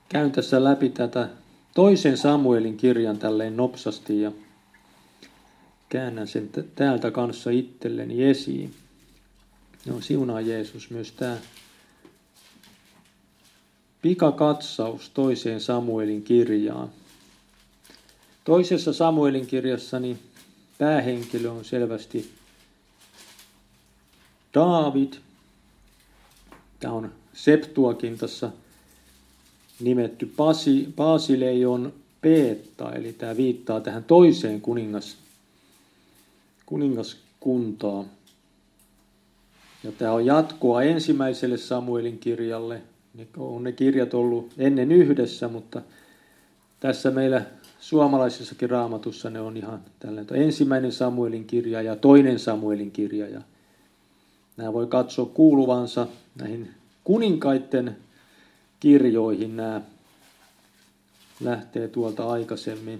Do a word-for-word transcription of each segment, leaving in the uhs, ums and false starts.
Käyn tässä läpi tätä toisen Samuelin kirjan tälleen nopsasti ja käännän sen täältä kanssa itselleni esiin. No, siunaa Jeesus myös tämä pikakatsaus toiseen Samuelin kirjaan. Toisessa Samuelin kirjassani päähenkilö on selvästi Daavid. Tämä on Septuagintassa nimetty Pasi, Basileion Peetta, eli tämä viittaa tähän toiseen kuningas, kuningaskuntaan. Ja tämä on jatkoa ensimmäiselle Samuelin kirjalle. Ne on ne kirjat ollut ennen yhdessä, mutta tässä meillä suomalaisessakin Raamatussa ne on ihan tällainen ensimmäinen Samuelin kirja ja toinen Samuelin kirja. Ja nämä voi katsoa kuuluvansa näihin kuninkaiden kirjoihin. Nämä lähtee tuolta aikaisemmin.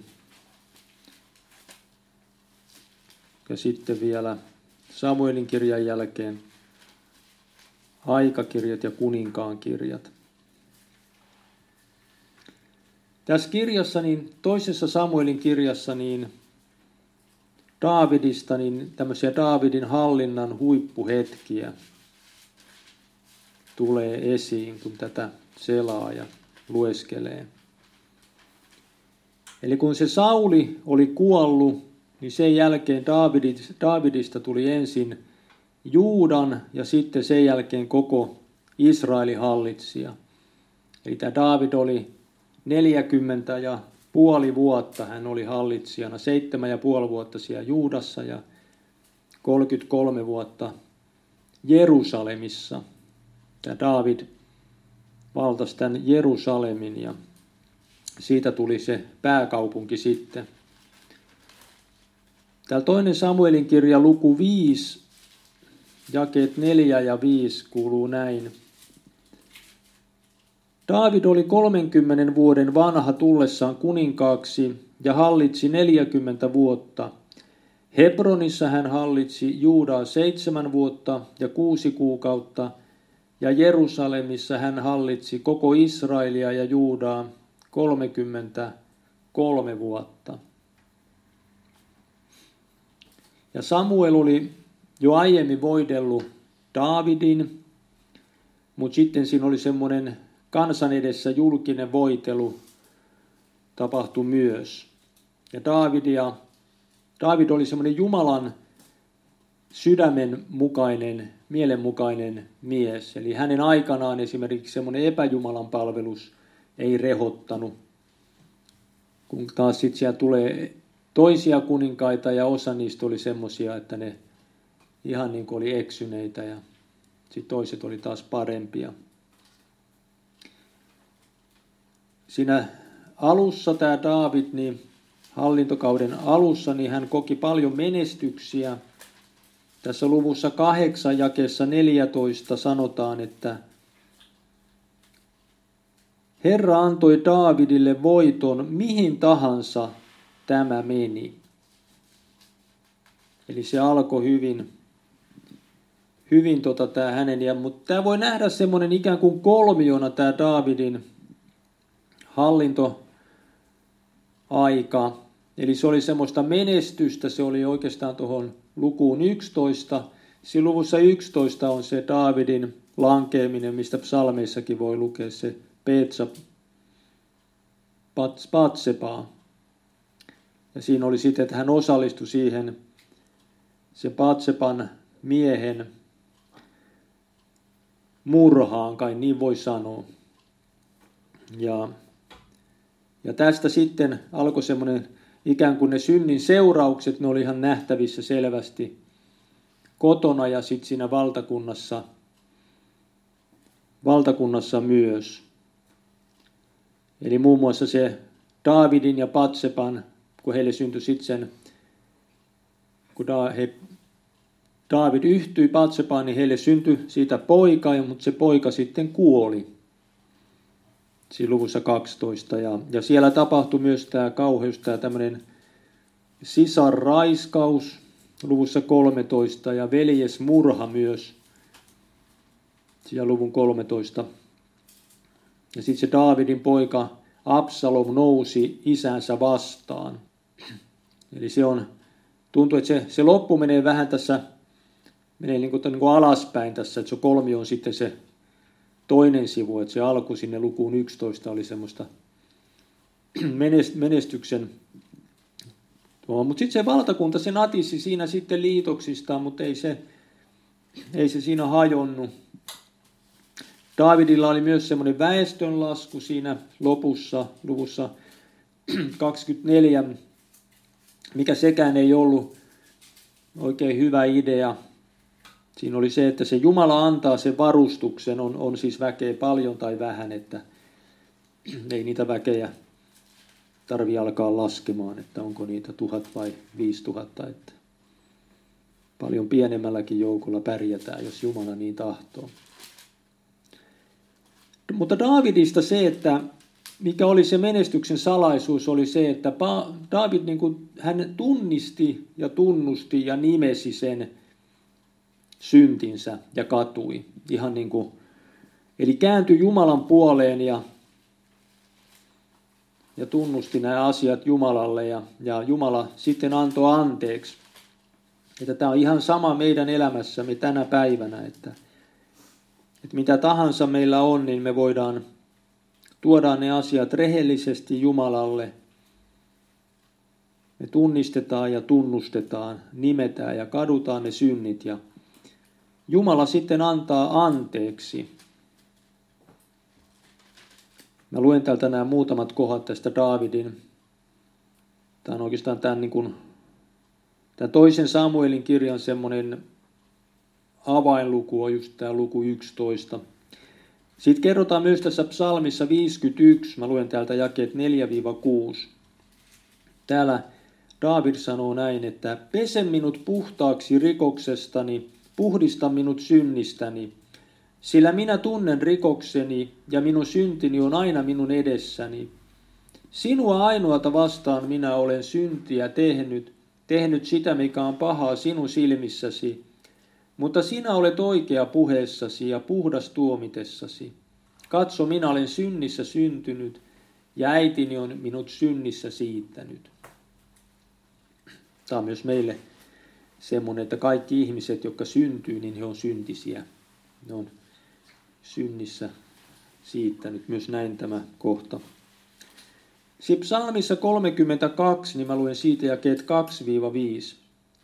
Ja sitten vielä Samuelin kirjan jälkeen aikakirjat ja kuninkaan kirjat. Tässä kirjassa, niin toisessa Samuelin kirjassa, niin Daavidista, niin tämmöisiä Daavidin hallinnan huippuhetkiä tulee esiin, kun tätä selaa ja lueskelee. Eli kun se Sauli oli kuollut, niin sen jälkeen Daavidista tuli ensin Juudan ja sitten sen jälkeen koko Israelin hallitsija. Eli tämä Daavid oli neljäkymmentä ja puoli vuotta hän oli hallitsijana, seitsemän ja puoli vuotta siellä Juudassa ja kolmekymmentäkolme vuotta Jerusalemissa. Tämä Daavid valtasi tämän Jerusalemin ja siitä tuli se pääkaupunki sitten. Täällä toinen Samuelin kirja luku viisi, jakeet neljä ja viisi kuuluu näin. Daavid oli kolmenkymmenen vuoden vanha tullessaan kuninkaaksi ja hallitsi neljäkymmentä vuotta. Hebronissa hän hallitsi Juudaa seitsemän vuotta ja kuusi kuukautta, ja Jerusalemissa hän hallitsi koko Israelia ja Juudaa kolmekymmentäkolme vuotta. Ja Samuel oli jo aiemmin voidellut Daavidin, mutta sitten siinä oli semmoinen kansan edessä julkinen voitelu tapahtui myös. Ja Daavid, ja, Daavid oli semmoinen Jumalan sydämen mukainen, mielenmukainen mies. Eli hänen aikanaan esimerkiksi semmoinen epäjumalan palvelus ei rehottanut. Kun taas sitten siellä tulee toisia kuninkaita ja osa niistä oli semmoisia, että ne ihan niin kuin oli eksyneitä ja sitten toiset oli taas parempia. Siinä alussa tämä Daavid, niin hallintokauden alussa, niin hän koki paljon menestyksiä. Tässä luvussa kahdeksan jakeessa neljätoista sanotaan, että Herra antoi Daavidille voiton mihin tahansa tämä meni. Eli se alkoi hyvin, hyvin tota tämä hänen, ja, mutta tämä voi nähdä semmoinen ikään kuin kolmiona tämä Daavidin hallintoaika. Eli se oli semmoista menestystä, se oli oikeastaan tuohon lukuun yksitoista. Siinä luvussa yksitoista on se Daavidin lankeeminen, mistä psalmeissakin voi lukea se Peetsa Batsebaa. Ja siinä oli sitten, että hän osallistui siihen se Batseban miehen murhaan, kai niin voi sanoa. Ja, ja tästä sitten alkoi semmoinen ikään kuin ne synnin seuraukset, ne oli ihan nähtävissä selvästi kotona ja sitten siinä valtakunnassa, valtakunnassa myös. Eli muun muassa se Daavidin ja Batseban, kun heille syntyi sitten sen, kun da, he, Daavid yhtyi Batsebaan, niin heille syntyi siitä poika, mutta se poika sitten kuoli. Siinä luvussa kaksitoista. Ja, ja siellä tapahtui myös tämä kauheus, tämä tämmöinen sisarraiskaus luvussa kolmetoista ja veljesmurha myös. Siellä luvun kolmetoista Ja sitten se Daavidin poika Absalom nousi isänsä vastaan. Eli se on, tuntuu, että se, se loppu menee vähän tässä, menee niin kuin, niin kuin alaspäin tässä, että se kolmio on sitten se toinen sivu, että se alku sinne lukuun yksitoista oli semmoista menestyksen. Mutta sitten se valtakunta, se natisi siinä sitten liitoksistaan, mutta ei se, ei se siinä hajonnut. Daavidilla oli myös semmoinen väestönlasku siinä lopussa, luvussa kaksikymmentäneljä, mikä sekään ei ollut oikein hyvä idea. Siinä oli se, että se Jumala antaa sen varustuksen, on, on siis väkeä paljon tai vähän, että ei niitä väkejä tarvitse alkaa laskemaan, että onko niitä tuhat vai viisi tuhatta, että paljon pienemmälläkin joukolla pärjätään, jos Jumala niin tahtoo. Mutta Daavidista se, että mikä oli se menestyksen salaisuus, oli se, että Daavid niin kuin, hän tunnisti ja tunnusti ja nimesi sen syntinsä ja katui. Ihan niin kuin, eli kääntyi Jumalan puoleen ja, ja tunnusti nämä asiat Jumalalle ja, ja Jumala sitten antoi anteeksi. Että tämä on ihan sama meidän elämässämme tänä päivänä, että, että mitä tahansa meillä on, niin me voidaan tuoda ne asiat rehellisesti Jumalalle. Me tunnistetaan ja tunnustetaan, nimetään ja kadutaan ne synnit ja Jumala sitten antaa anteeksi. Mä luen täältä nämä muutamat kohdat tästä Daavidin. Tämä on oikeastaan tämän, niin kuin, tämän toisen Samuelin kirjan semmoinen avainluku on just tämä luku yksitoista. Sitten kerrotaan myös tässä psalmissa viisikymmentäyksi, mä luen täältä jakeet neljä kuusi. Täällä Daavid sanoo näin, että pese minut puhtaaksi rikoksestani, puhdista minut synnistäni, sillä minä tunnen rikokseni ja minun syntini on aina minun edessäni. Sinua ainoata vastaan minä olen syntiä tehnyt, tehnyt sitä mikä on pahaa sinun silmissäsi, mutta sinä olet oikea puheessasi ja puhdas tuomitessasi. Katso, minä olen synnissä syntynyt ja äitini on minut synnissä siittänyt. Tämä on myös meille semmoinen, että kaikki ihmiset, jotka syntyy, niin he on syntisiä. Ne on synnissä siittänyt. Myös näin tämä kohta. Sitten psalmissa kolmekymmentäkaksi, niin mä luen siitä jakeet kaksi viisi.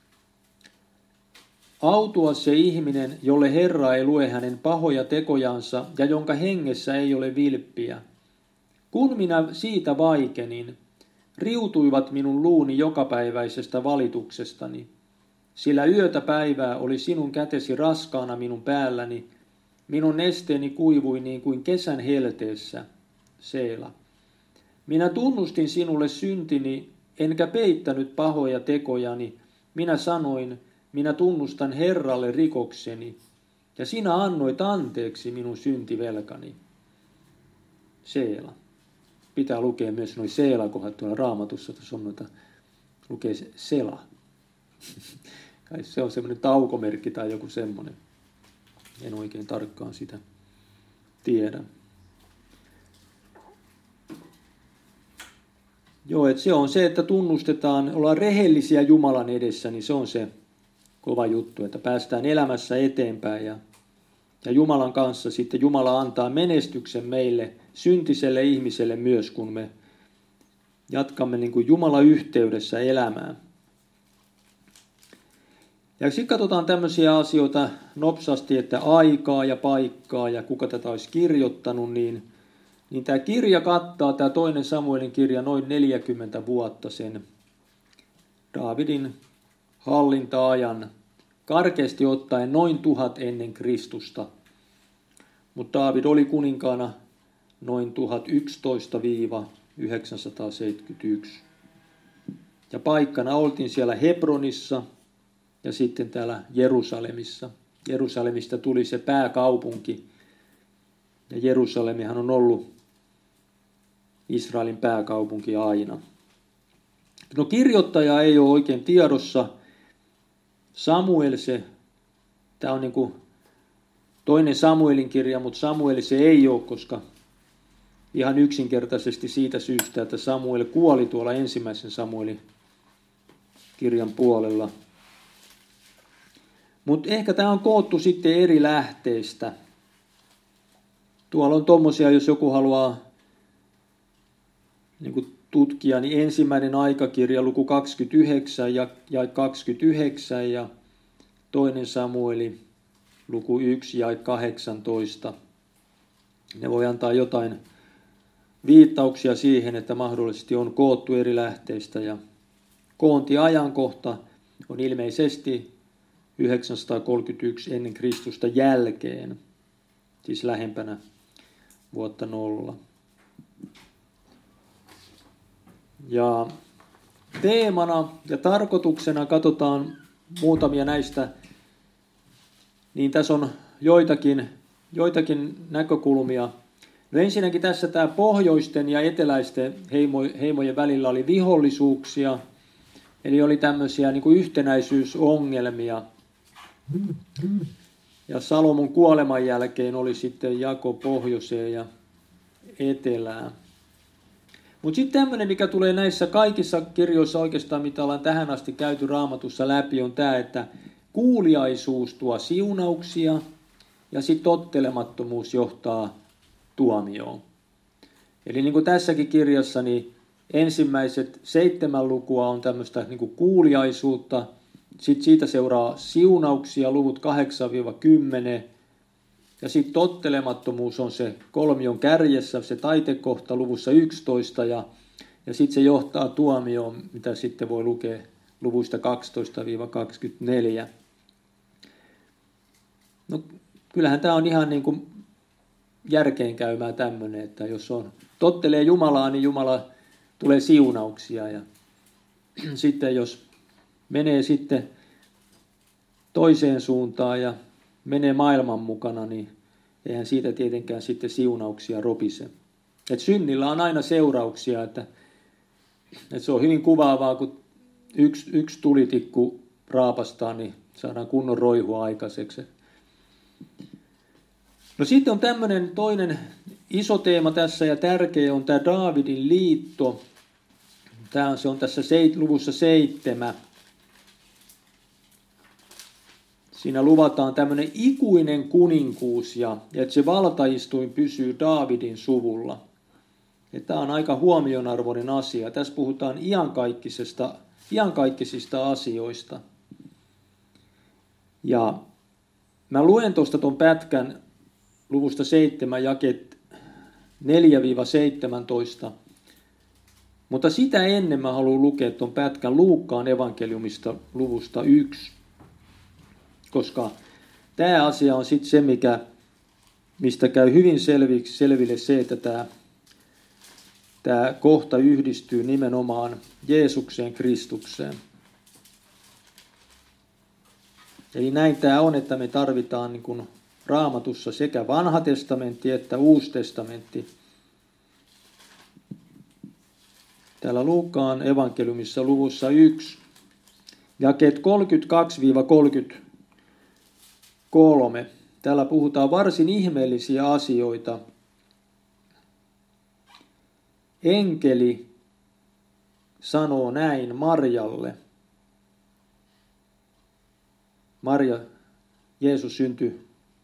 Autua se ihminen, jolle Herra ei lue hänen pahoja tekojansa ja jonka hengessä ei ole vilppiä. Kun minä siitä vaikenin, riutuivat minun luuni jokapäiväisestä valituksestani, sillä yötä päivää oli sinun kätesi raskaana minun päälläni, minun nesteeni kuivui niin kuin kesän helteessä, Seela. Minä tunnustin sinulle syntini, enkä peittänyt pahoja tekojani, minä sanoin, minä tunnustan Herralle rikokseni, ja sinä annoit anteeksi minun syntivelkani. Seela. Pitää lukea myös noin Seela-kohdat tuolla Raamatussa, tuossa on noita, lukee se Sela. Kai se on semmoinen taukomerkki tai joku semmoinen. En oikein tarkkaan sitä tiedä. Joo, että se on se, että tunnustetaan, ollaan rehellisiä Jumalan edessä, niin se on se kova juttu, että päästään elämässä eteenpäin ja, ja Jumalan kanssa sitten Jumala antaa menestyksen meille, syntiselle ihmiselle myös, kun me jatkamme niin kuin Jumalan yhteydessä elämää. Ja sitten katsotaan tämmöisiä asioita nopsasti, että aikaa ja paikkaa ja kuka tätä olisi kirjoittanut, niin, niin tämä kirja kattaa, tämä toinen Samuelin kirja, noin neljäkymmentä vuotta sen Daavidin hallinta-ajan, karkeasti ottaen noin tuhat ennen Kristusta. Mutta Daavid oli kuninkaana noin tuhat yksitoista yhdeksänsataaseitsemänkymmentäyksi. Ja paikkana oltiin siellä Hebronissa ja sitten täällä Jerusalemissa. Jerusalemista tuli se pääkaupunki. Ja Jerusalemihan on ollut Israelin pääkaupunki aina. No kirjoittaja ei ole oikein tiedossa. Samuel se, tämä on niin kuin toinen Samuelin kirja, mutta Samuel se ei ole, koska ihan yksinkertaisesti siitä syystä, että Samuel kuoli tuolla ensimmäisen Samuelin kirjan puolella. Mutta ehkä tämä on koottu sitten eri lähteistä. Tuolla on tommosia, jos joku haluaa niin kuin tutkia, niin ensimmäinen aikakirja, luku kaksikymmentäyhdeksän ja, ja kaksikymmentäyhdeksän ja toinen Samueli, luku yksi ja kahdeksantoista. Ne voi antaa jotain viittauksia siihen, että mahdollisesti on koottu eri lähteistä. Ja koontiajankohta on ilmeisesti yhdeksänsataakolmekymmentäyksi ennen Kristusta jälkeen, siis lähempänä vuotta nolla. Ja teemana ja tarkoituksena katsotaan muutamia näistä, niin tässä on joitakin, joitakin näkökulmia. No ensinnäkin tässä tämä pohjoisten ja eteläisten heimo, heimojen välillä oli vihollisuuksia, eli oli tämmöisiä niin kuin yhtenäisyysongelmia. Ja Salomon kuoleman jälkeen oli sitten jako pohjoiseen ja etelään. Mutta sitten tämmöinen, mikä tulee näissä kaikissa kirjoissa oikeastaan, mitä ollaan tähän asti käyty Raamatussa läpi, on tämä, että kuuliaisuus tuo siunauksia ja sitten tottelemattomuus johtaa tuomioon. Eli niin kuin tässäkin kirjassa, niin ensimmäiset seitsemän lukua on tämmöistä niin kuin kuuliaisuutta, sitten siitä seuraa siunauksia, luvut kahdeksan kymmenen, ja sitten tottelemattomuus on se kolmion kärjessä, se taitekohta luvussa yksitoista, ja, ja sitten se johtaa tuomioon, mitä sitten voi lukea luvuista kaksitoista kaksikymmentäneljä. No kyllähän tämä on ihan niin kuin järkeenkäymää tämmöinen, että jos on tottelee Jumalaa, niin Jumala tulee siunauksia, ja sitten jos menee sitten toiseen suuntaan ja menee maailman mukana, niin eihän siitä tietenkään sitten siunauksia ropise. Et synnillä on aina seurauksia, että, että se on hyvin kuvaavaa, kun yksi, yksi tulitikku raapastaa, niin saadaan kunnon roihua aikaiseksi. No sitten on tämmöinen toinen iso teema tässä ja tärkeä on tämä Daavidin liitto. Tämä on, se on tässä seit, luvussa seitsemän. Siinä luvataan tämmöinen ikuinen kuninkuus ja, ja että se valtaistuin pysyy Daavidin suvulla. Ja tämä on aika huomionarvoinen asia. Tässä puhutaan iankaikkisesta, iankaikkisista asioista. Ja mä luen tuosta tuon pätkän luvusta seitsemän jakeet neljä seitsemäntoista. Mutta sitä ennen mä haluan lukea tuon pätkän Luukkaan evankeliumista luvusta yksi. Koska tämä asia on sitten se, mikä, mistä käy hyvin selviksi, selville se, että tämä, tämä kohta yhdistyy nimenomaan Jeesukseen, Kristukseen. Eli näin tämä on, että me tarvitaan niin kuin Raamatussa sekä vanha testamentti että uusi testamentti. Täällä Luukkaan evankeliumissa luvussa yksi, jakeet kolmekymmentäkaksi kolmekymmentäkolme. Täällä puhutaan varsin ihmeellisiä asioita. Enkeli sanoo näin Marjalle. Marja, Jeesus syntyi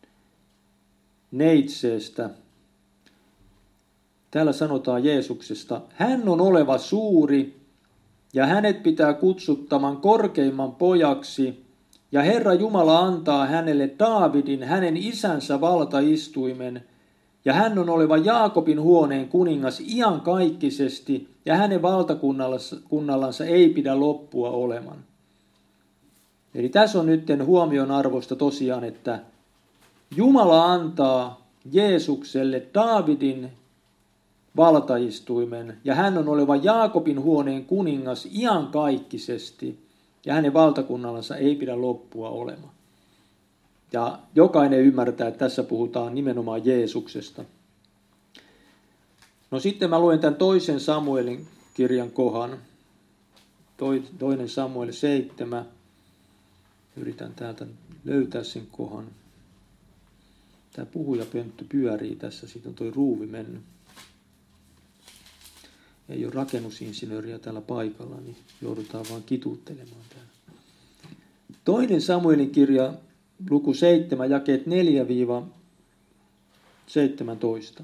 neitseestä. Täällä sanotaan Jeesuksesta, hän on oleva suuri ja hänet pitää kutsuttaman korkeimman pojaksi ja Herra Jumala antaa hänelle Daavidin, hänen isänsä valtaistuimen ja hän on oleva Jaakobin huoneen kuningas iankaikkisesti ja hänen valtakunnallansa ei pidä loppua oleman. Eli tässä on nyt huomion arvosta tosiaan, että Jumala antaa Jeesukselle Daavidin valtaistuimen ja hän on oleva Jaakobin huoneen kuningas iankaikkisesti ja hänen valtakunnallansa ei pidä loppua olemaan. Ja jokainen ymmärtää, että tässä puhutaan nimenomaan Jeesuksesta. No sitten mä luen tämän toisen Samuelin kirjan kohan. Toinen Samuel seitsemän. Yritän täältä löytää sen kohan. Tämä puhujapönttö pyörii tässä, siitä on toi ruuvi mennyt. ei ole rakennusinsinööriä täällä paikalla, niin joudutaan vaan kituuttelemaan täällä. Toinen Samuelin kirja, luku seitsemän, jakeet neljä seitsemäntoista.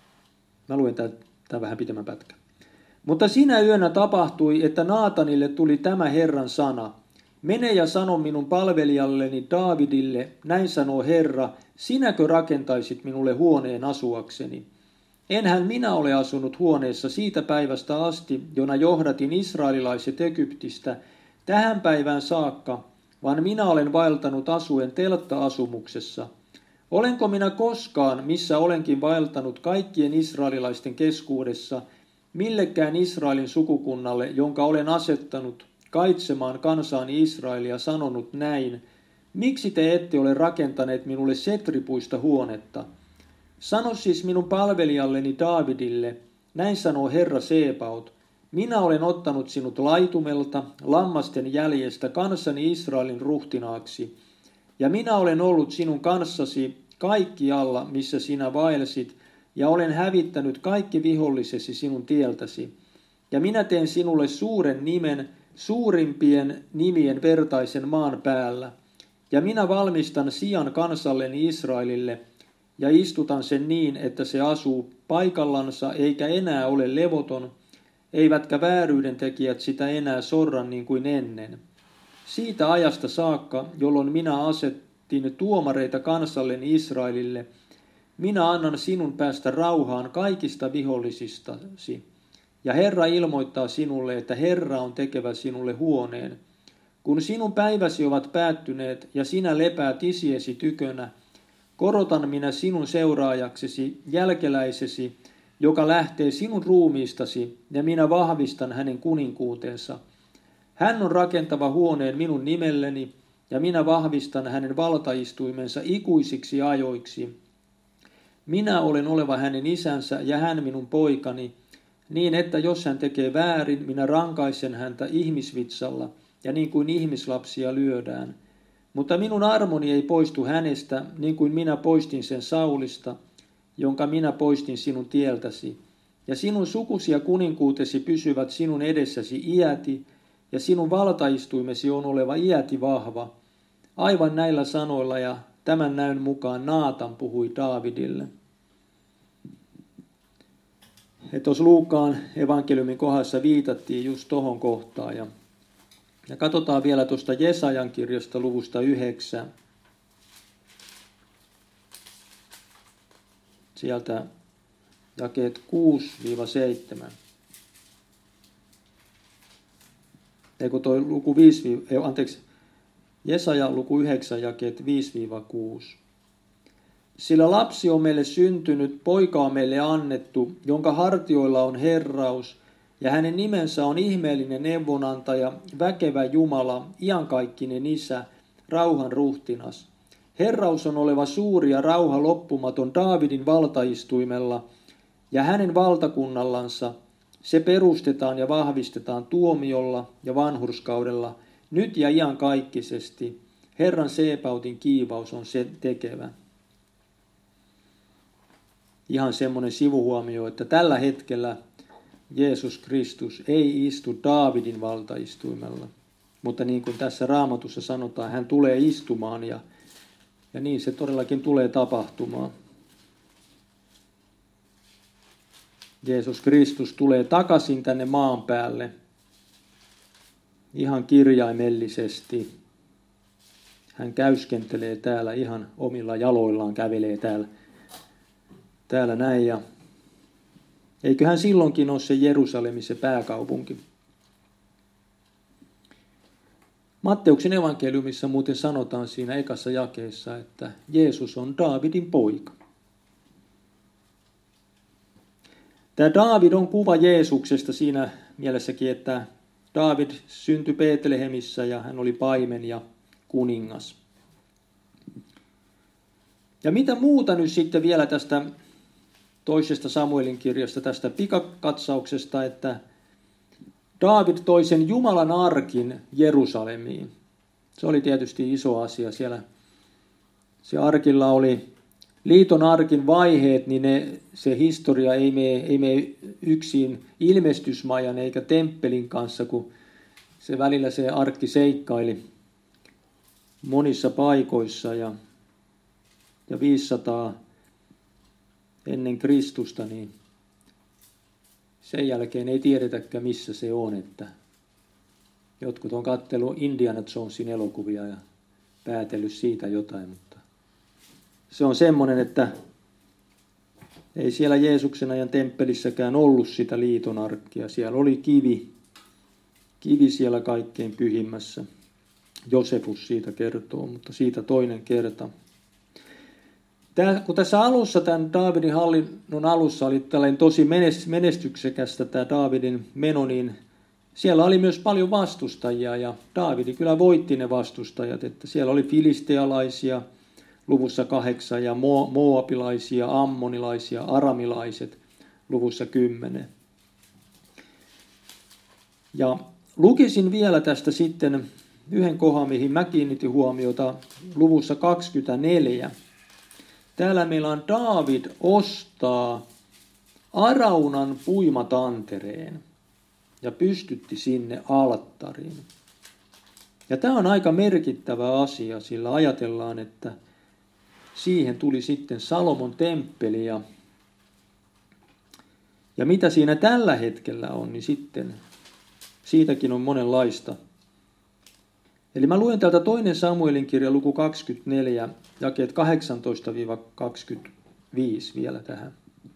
Mä luen tämän, tämän vähän pitemmän pätkän. Mutta sinä yönä tapahtui, että Naatanille tuli tämä Herran sana. Mene ja sano minun palvelijalleni Daavidille, näin sanoo Herra, sinäkö rakentaisit minulle huoneen asuakseni? Enhän minä ole asunut huoneessa siitä päivästä asti, jona johdatin israelilaiset Egyptistä, tähän päivään saakka, vaan minä olen vaeltanut asuen teltta-asumuksessa. Olenko minä koskaan, missä olenkin vaeltanut kaikkien israelilaisten keskuudessa, millekään Israelin sukukunnalle, jonka olen asettanut kaitsemaan kansaani Israelia, sanonut näin, miksi te ette ole rakentaneet minulle setripuista huonetta? Sano siis minun palvelijalleni Daavidille, näin sanoo Herra Sebaot, minä olen ottanut sinut laitumelta, lammasten jäljestä kansani Israelin ruhtinaaksi, ja minä olen ollut sinun kanssasi kaikkialla, missä sinä vaelsit, ja olen hävittänyt kaikki vihollisesi sinun tieltäsi. Ja minä teen sinulle suuren nimen, suurimpien nimien vertaisen maan päällä. Ja minä valmistan sijan kansalleni Israelille, ja istutan sen niin, että se asuu paikallansa, eikä enää ole levoton, eivätkä vääryyden tekijät sitä enää sorran niin kuin ennen. Siitä ajasta saakka, jolloin minä asettin tuomareita kansalleni Israelille, minä annan sinun päästä rauhaan kaikista vihollisistasi. Ja Herra ilmoittaa sinulle, että Herra on tekevä sinulle huoneen. Kun sinun päiväsi ovat päättyneet ja sinä lepäät isiesi tykönä, korotan minä sinun seuraajaksesi, jälkeläisesi, joka lähtee sinun ruumiistasi, ja minä vahvistan hänen kuninkuutensa. Hän on rakentava huoneen minun nimelleni, ja minä vahvistan hänen valtaistuimensa ikuisiksi ajoiksi. Minä olen oleva hänen isänsä ja hän minun poikani, niin että jos hän tekee väärin, minä rankaisen häntä ihmisvitsalla, ja niin kuin ihmislapsia lyödään. Mutta minun armoni ei poistu hänestä, niin kuin minä poistin sen Saulista, jonka minä poistin sinun tieltäsi. Ja sinun sukusi ja kuninkuutesi pysyvät sinun edessäsi iäti, ja sinun valtaistuimesi on oleva iäti vahva. Aivan näillä sanoilla ja tämän näyn mukaan Naatan puhui Daavidille. Ja tuossa Luukkaan evankeliumin kohdassa viitattiin just tohon kohtaan. Ja, ja katsotaan vielä tuosta Jesajan kirjasta luvusta yhdeksän. Sieltä jakeet kuusi seitsemän. Eikö toi luku viisi, anteeksi, Jesaja luku yhdeksän jakeet viisi kuusi. Sillä lapsi on meille syntynyt, poika on meille annettu, jonka hartioilla on herraus, ja hänen nimensä on ihmeellinen neuvonantaja, väkevä Jumala, iankaikkinen Isä, rauhan ruhtinas. Herraus on oleva suuri ja rauha loppumaton Daavidin valtaistuimella, ja hänen valtakunnallansa se perustetaan ja vahvistetaan tuomiolla ja vanhurskaudella, nyt ja iankaikkisesti. Herran Sebautin kiivaus on se tekevä. Ihan semmoinen sivuhuomio, että tällä hetkellä Jeesus Kristus ei istu Daavidin valtaistuimella, mutta niin kuin tässä Raamatussa sanotaan, hän tulee istumaan ja, ja niin se todellakin tulee tapahtumaan. Jeesus Kristus tulee takaisin tänne maan päälle ihan kirjaimellisesti. Hän käyskentelee täällä ihan omilla jaloillaan, kävelee täällä, täällä näin. Ja eiköhän silloinkin ole se Jerusalem, se pääkaupunki. Matteuksen evankeliumissa muuten sanotaan siinä ekassa jakeessa, että Jeesus on Daavidin poika. Tämä Daavid on kuva Jeesuksesta siinä mielessäkin, että Daavid syntyi Betlehemissä ja hän oli paimen ja kuningas. Ja mitä muuta nyt sitten vielä tästä toisesta Samuelin kirjasta, tästä pikakatsauksesta, että Daavid toi sen Jumalan arkin Jerusalemiin. Se oli tietysti iso asia. Siellä se arkilla oli liiton arkin vaiheet, niin ne, se historia ei mene, ei mene yksin ilmestysmajan eikä temppelin kanssa, kun se välillä se arkki seikkaili monissa paikoissa ja, ja viisisataa ennen Kristusta, niin sen jälkeen ei tiedetäkään missä se on, että jotkut on katsellut Indiana Jonesin elokuvia ja päätellyt siitä jotain, mutta se on semmoinen, että ei siellä Jeesuksen ajan temppelissäkään ollut sitä liiton arkkia. Siellä oli kivi, kivi siellä kaikkein pyhimmässä. Josefus siitä kertoo, mutta siitä toinen kerta. Tää, kun tässä alussa, tämän Daavidin hallinnon alussa oli tällainen tosi menestyksekästä tämä Daavidin meno, niin siellä oli myös paljon vastustajia ja Daavidi kyllä voitti ne vastustajat, että siellä oli filistealaisia luvussa kahdeksan ja moabilaisia, ammonilaisia, aramilaiset luvussa kymmenen. Ja lukisin vielä tästä sitten yhden kohan, mihin mä kiinnitin huomiota luvussa kaksikymmentäneljä. Täällä meillä on Daavid ostaa Araunan puimatantereen ja pystytti sinne alttariin. Ja tämä on aika merkittävä asia, sillä ajatellaan, että siihen tuli sitten Salomon temppeli ja, ja mitä siinä tällä hetkellä on, niin sitten siitäkin on monenlaista. Eli mä luen täältä toinen Samuelin kirja luku kaksikymmentäneljä, jakeet kahdeksantoista kaksikymmentäviisi vielä tähän.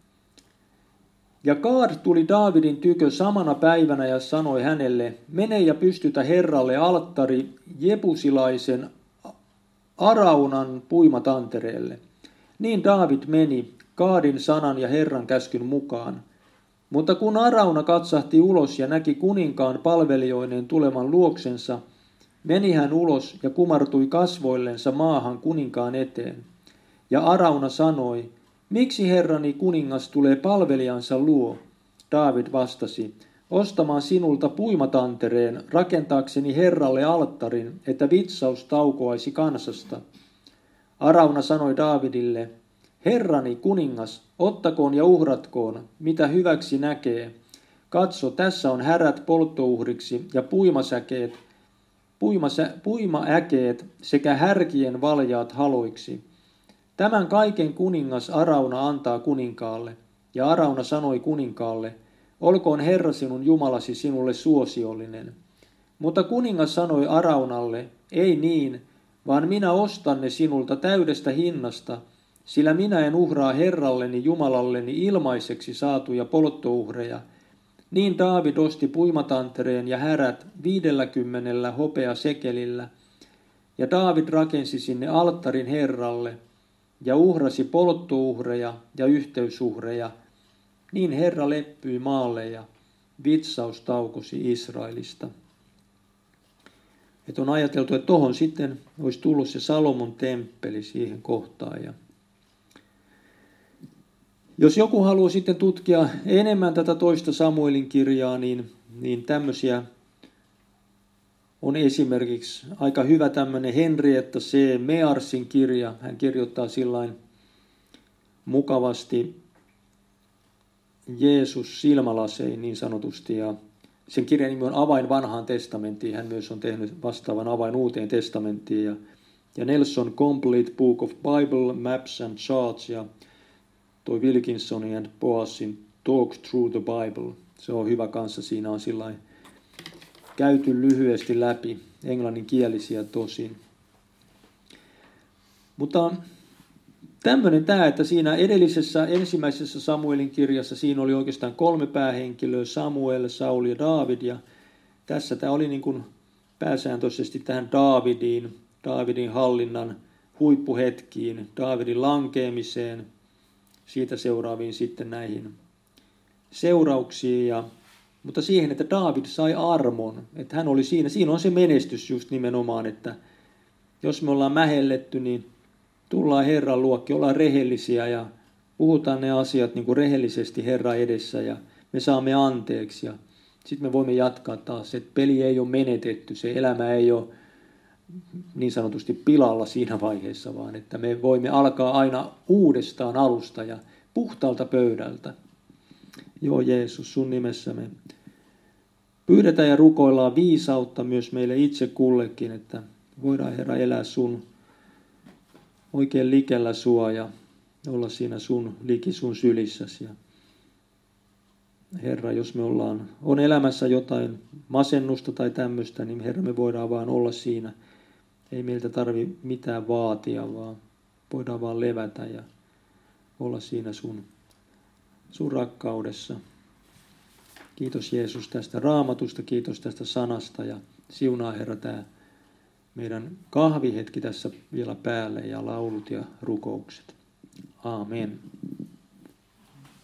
Ja Gaad tuli Daavidin tykö samana päivänä ja sanoi hänelle, mene ja pystytä Herralle alttari jebusilaisen Araunan puimatantereelle. Niin Daavid meni Gaadin sanan ja Herran käskyn mukaan. Mutta kun Arauna katsahti ulos ja näki kuninkaan palvelijoineen tuleman luoksensa, meni hän ulos ja kumartui kasvoillensa maahan kuninkaan eteen. Ja Arauna sanoi, miksi herrani kuningas tulee palvelijansa luo? Daavid vastasi, ostamaan sinulta puimatantereen, rakentaakseni Herralle alttarin, että vitsaus taukoaisi kansasta. Arauna sanoi Daavidille, herrani kuningas, ottakoon ja uhratkoon, mitä hyväksi näkee. Katso, tässä on härät polttouhriksi ja puimasäkeet, puimasä, puimaäkeet sekä härkien valjaat haloiksi. Tämän kaiken kuningas Arauna antaa kuninkaalle, ja Arauna sanoi kuninkaalle, olkoon Herra sinun Jumalasi sinulle suosiollinen. Mutta kuningas sanoi Araunalle, ei niin, vaan minä ostan ne sinulta täydestä hinnasta, sillä minä en uhraa Herralleni Jumalalleni ilmaiseksi saatuja polttouhreja. Niin Daavid osti puimatantereen ja härät viidelläkymmenellä hopea sekelillä, ja Daavid rakensi sinne alttarin Herralle, ja uhrasi polttouhreja ja yhteysuhreja. Niin Herra leppyi maalle ja vitsaus taukosi Israelista. Et on ajateltu, että tuohon sitten olisi tullut se Salomon temppeli siihen kohtaan. Ja jos joku haluaa sitten tutkia enemmän tätä toista Samuelin kirjaa, niin, niin tämmöisiä on esimerkiksi aika hyvä tämmöinen Henrietta C. Mearsin kirja. Hän kirjoittaa sillain mukavasti Jeesus silmälasein niin sanotusti. Ja sen kirjan nimi on Avain vanhaan testamenttiin. Hän myös on tehnyt vastaavan Avain uuteen testamenttiin. Ja, ja Nelson Complete Book of Bible, Maps and Charts ja toi Wilkinsonin and Boasin Talk Through the Bible. Se on hyvä kanssa. Siinä on sillain käyty lyhyesti läpi, englanninkielisiä tosin. Mutta tämmöinen tämä, että siinä edellisessä ensimmäisessä Samuelin kirjassa siinä oli oikeastaan kolme päähenkilöä, Samuel, Saul ja Daavid. Ja tässä tämä oli niin kuin pääsääntöisesti tähän Daavidiin, Daavidin hallinnan huippuhetkiin, Daavidin lankeemiseen, siitä seuraaviin sitten näihin seurauksiin ja mutta siihen, että Daavid sai armon, että hän oli siinä. Siinä on se menestys just nimenomaan, että jos me ollaan mähelletty, niin tullaan Herran luokki, ollaan rehellisiä ja puhutaan ne asiat niin kuin rehellisesti Herran edessä ja me saamme anteeksi. Ja sitten me voimme jatkaa taas, että peli ei ole menetetty, se elämä ei ole niin sanotusti pilalla siinä vaiheessa, vaan että me voimme alkaa aina uudestaan alusta ja puhtaalta pöydältä. Joo Jeesus, sun nimessä me pyydetään ja rukoillaan viisautta myös meille itse kullekin, että voidaan Herra elää sun oikein likellä sua ja olla siinä sun liki sun sylissäsi. Ja Herra, jos me ollaan, on elämässä jotain masennusta tai tämmöistä, niin Herra, me voidaan vaan olla siinä. Ei meiltä tarvi mitään vaatia, vaan voidaan vaan levätä ja olla siinä sun, sun rakkaudessa. Kiitos Jeesus tästä raamatusta, kiitos tästä sanasta ja siunaa Herra tämä meidän kahvihetki tässä vielä päälle ja laulut ja rukoukset. Aamen.